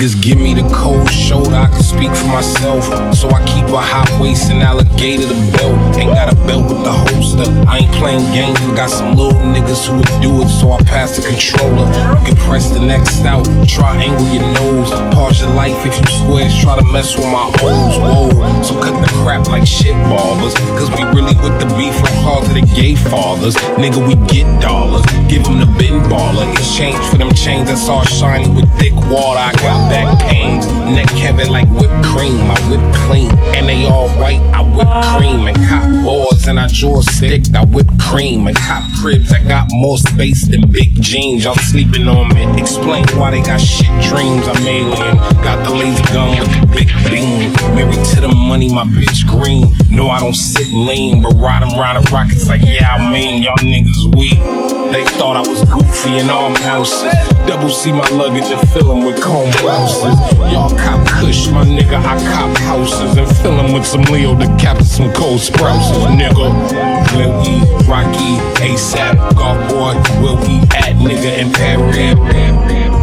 Niggas give me the cold shoulder, I can speak for myself. So I keep a high waist and alligator the belt. Ain't got a belt with the holster. I ain't playing games, but got some little niggas who would do it, so I pass the controller. You can press the next out, triangle your nose. Pause your life if you squares try to mess with my O's. Whoa, so cut the crap like shit ballers. Cause we really with the beef like cause of the gay fathers. Nigga, we get dollars, give them the bin baller. Exchange for them chains that's all shiny with thick water. I got back pains, neck heavy like whipped cream. I whip clean, and they all white. I whip cream and cop boards, and I draw stick. I whip cream and cop cribs. I got more space than big jeans. Y'all sleeping on me. Explain why they got shit dreams. I'm alien. Got the laser gun with the big beam. Married to the money, my bitch green. No, I don't sit lean, but ride rockets like yeah, I mean y'all niggas weak. They thought I was goofy in all houses. Double C my luggage and fill them with comb blouses. Y'all cop kush, my nigga, I cop houses and fill them with some Leo DiCaprio and some cold sprouses, nigga. Where we, Rocky, ASAP, golf boy, where we at, nigga, in Paris.